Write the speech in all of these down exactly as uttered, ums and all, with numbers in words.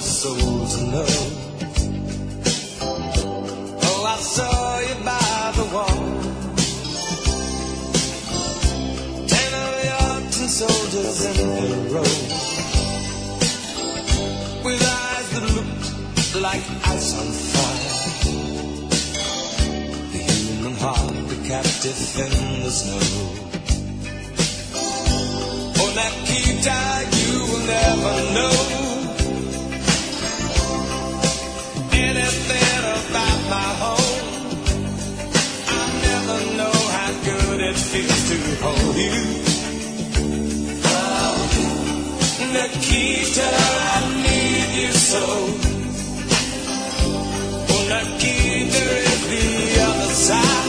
soul to know. Oh, I saw you by the wall. Ten of your tin soldiers in a row, with eyes that looked like ice on fire. The human heart, the captive in the snow. Oh, Nikita, you will never know anything about my home. I never know how good it feels to hold you. Oh, Nikita, I need you so. Oh, Nikita is the other side.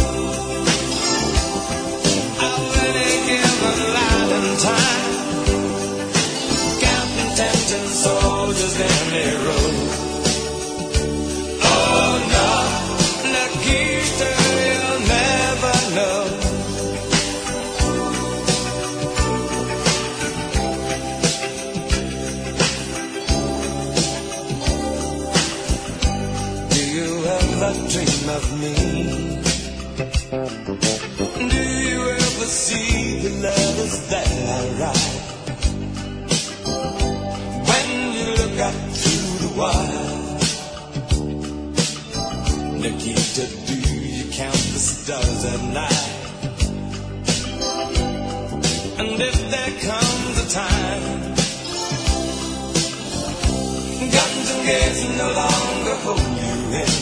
Of any given light and time, counting ten soldiers in a row. Oh no, Nikita, you'll never know. Do you ever dream of me? Do you ever see the letters that I write? When you look up through the wire, Nikita, do you count the stars at night? And if there comes a time guns and gates no longer hold you in,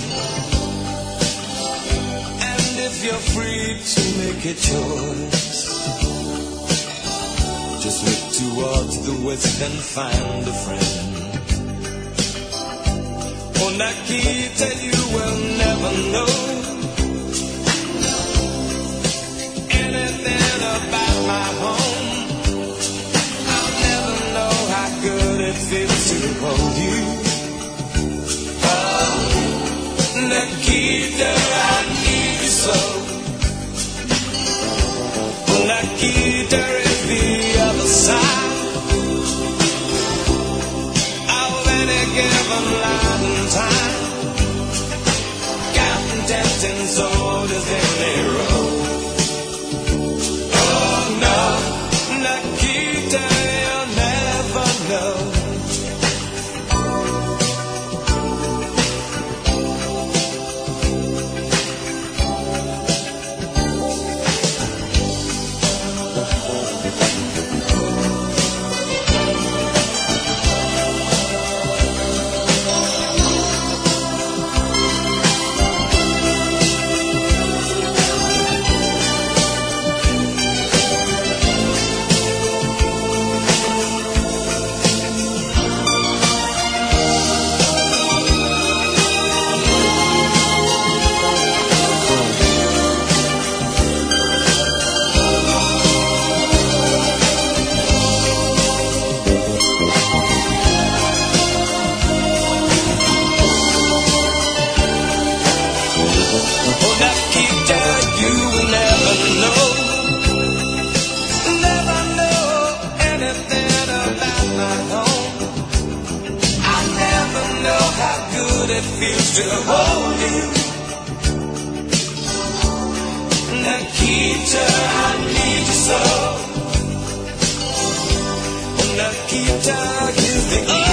and if you're free to make a choice, just look towards the west and find a friend. Oh, Nikita, you will never know anything about my home. I'll never know how good it feels to hold you. Oh, Nikita, I need you so. Oh, Nikita is the other side of any given light and time, counting ten soldiers in a row. Oh no, Nikita, you'll never know. It feels to hold you. Nikita, I need you so. Nikita, you the